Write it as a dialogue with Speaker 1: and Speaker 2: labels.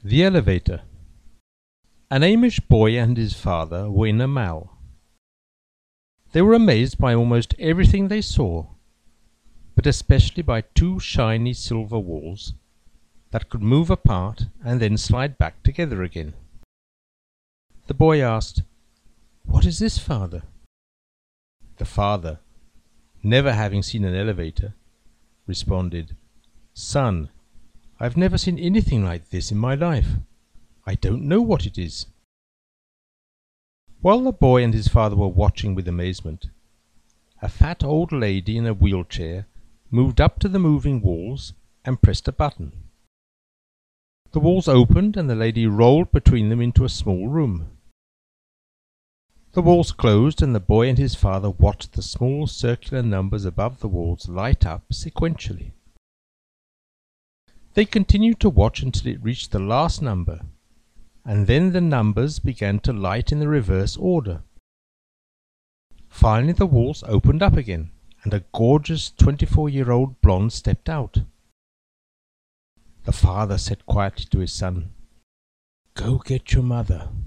Speaker 1: The Elevator. An Amish boy and his father were in a mall. They were amazed by almost everything they saw, but especially by two shiny silver walls that could move apart and then slide back together again. The boy asked, "What is this, father?" The father, never having seen an elevator, responded, "Son, I've never seen anything like this in my life. I don't know what it is." While the boy and his father were watching with amazement, a fat old lady in a wheelchair moved up to the moving walls and pressed a button. The walls opened and the lady rolled between them into a small room. The walls closed and the boy and his father watched the small circular numbers above the walls light up sequentially. They continued to watch until it reached the last number, and then the numbers began to light in the reverse order. Finally the walls opened up again, and a gorgeous 24-year-old blonde stepped out. The father said quietly to his son, "Go get your mother."